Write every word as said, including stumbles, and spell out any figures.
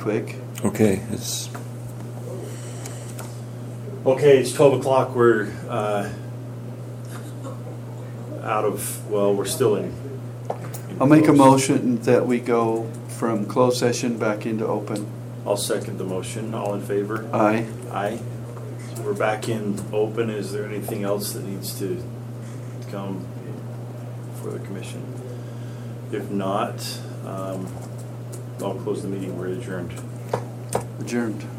quick. Okay, it's Okay, it's twelve o'clock. We're uh, out of, well, we're still in. in I'll make a closed. motion that we go from closed session back into open. I'll second the motion. All in favor? Aye. Aye. So we're back in open. Is there anything else that needs to come for the commission? If not, um, I'll close the meeting. We're adjourned. Adjourned.